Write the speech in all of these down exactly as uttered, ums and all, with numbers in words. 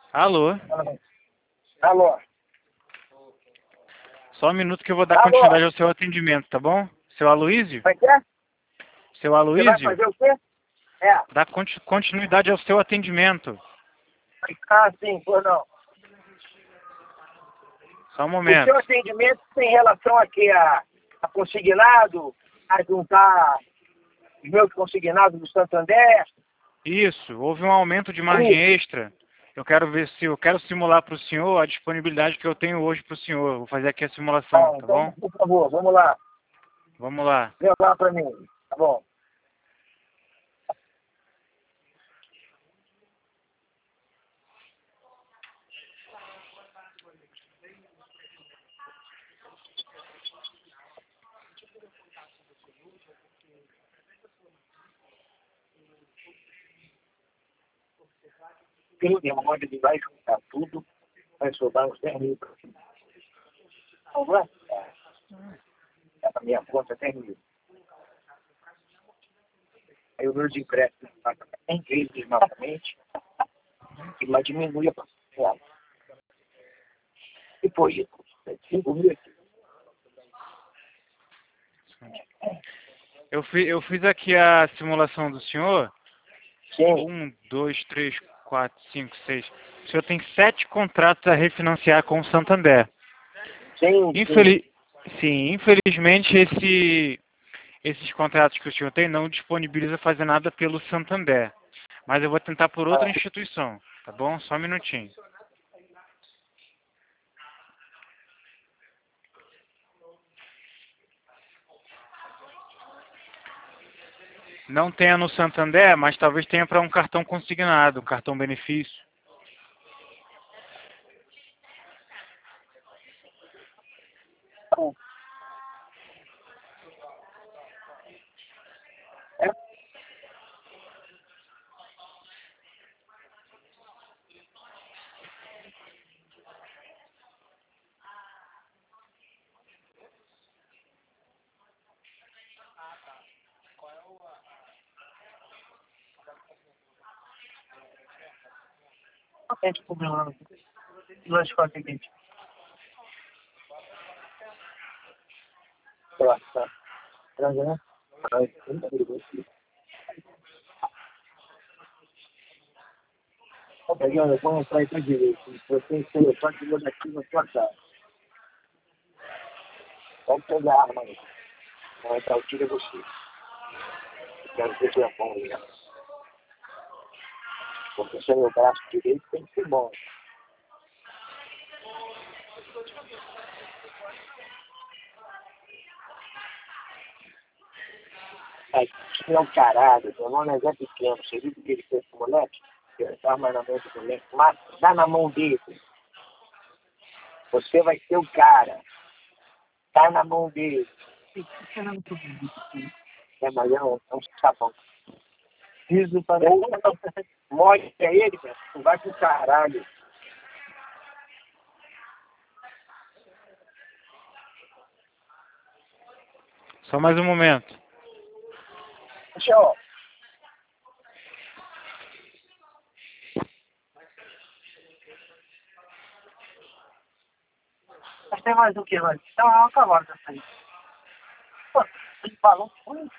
Alô? Alô? Só um minuto que eu vou dar Alô? continuidade ao seu atendimento, tá bom? Seu Aloísio? Vai ter? Seu Você vai Aloísio? fazer o quê? É. Dá conti- continuidade ao seu atendimento. Ah, sim, por não. Só um O momento. seu atendimento tem relação a quê? A, a consignado? A juntar os meus consignados do Santander? Isso, houve um aumento de margem extra. Eu quero ver se eu quero simular para o senhor a disponibilidade que eu tenho hoje para o senhor. Vou fazer aqui a simulação, Bom, tá então, bom? por favor, vamos lá. Vamos lá. Vê lá pra mim. Tá bom. Tem demônio, ele vai juntar tudo, vai sobrar uns dez mil. Não vai? É a minha conta dez mil. Aí os meus empréstimos pagam cem vezes novamente e lá diminui a parcela. E foi isso. cinco mil aqui. Eu, fi, eu fiz aqui a simulação do senhor. Sim, Um, dois, três, quatro, cinco, seis. O senhor tem sete contratos a refinanciar com o Santander. sim, sim. Infeli Sim, infelizmente esse, esses contratos que o senhor tem não disponibiliza fazer nada pelo Santander. Mas eu vou tentar por outra Ah, instituição, tá bom? Só um minutinho. Não tenha no Santander, mas talvez tenha para um cartão consignado, um cartão benefício. bom. É, é tipo, meu, lanche com atendente. Tá, tá. Transa, ai, trinta minutos. Ó, Pegando, eu vou entrar aí pra direita. Você tem que colocar que vou daqui na sua casa. Pode pegar a arma aí. Vai entrar o tiro é você. Eu quero ver se é bom, né? Porque se é meu braço direito, tem que ser bom. Aí, se é um caralho, meu nome é Zé Pequeno. Você viu o que ele fez com o moleque? Ele tá mais na mão do moleque. Mas dá na mão dele. Você vai ser o cara. Tá na mão dele. É, mas é um, é um sabão. Piso para morre pra ele, cara. Tu vai pro caralho. Só mais um momento. Deixa eu... Mas tem mais o que, mano? Então é uma cavalo dessa aí. Pô, ele falou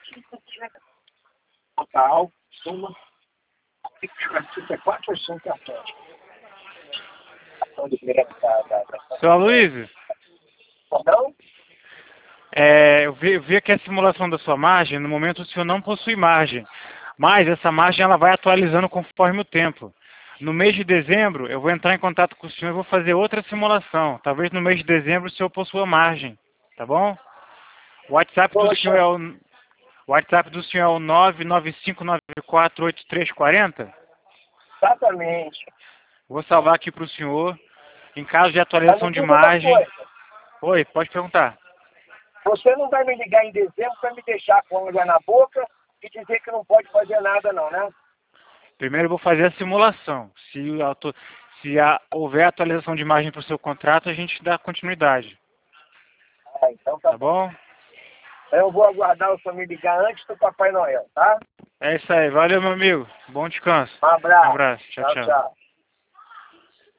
total, soma, é quatro ou cinco cartões. Cartão de crédito da... da, da... Seu Aloysio, Perdão? é, eu, vi, eu vi aqui a simulação da sua margem. No momento o senhor não possui margem. Mas essa margem ela vai atualizando conforme o tempo. No mês de dezembro, eu vou entrar em contato com o senhor e vou fazer outra simulação. Talvez no mês de dezembro o senhor possua margem. Tá bom? O WhatsApp do senhor Poxa, é o, o WhatsApp do senhor é o nove nove cinco nove quatro oito três quatro zero. exatamente. Vou salvar aqui para o senhor. Em caso de Mas me atualização de diga uma margem... coisa. Oi, pode perguntar. Você não vai me ligar em dezembro para me deixar com a água na boca e dizer que não pode fazer nada não, né? Primeiro eu vou fazer a simulação. Se, auto- se a- houver atualização de margem para o seu contrato, a gente dá continuidade. Ah, então tá Tá bom. bom? Eu vou aguardar o senhor me ligar antes do Papai Noel, tá? É isso aí. Valeu, meu amigo. Bom descanso. Um Um abraço. abraço. Tchau, Tchau, tchau. tchau.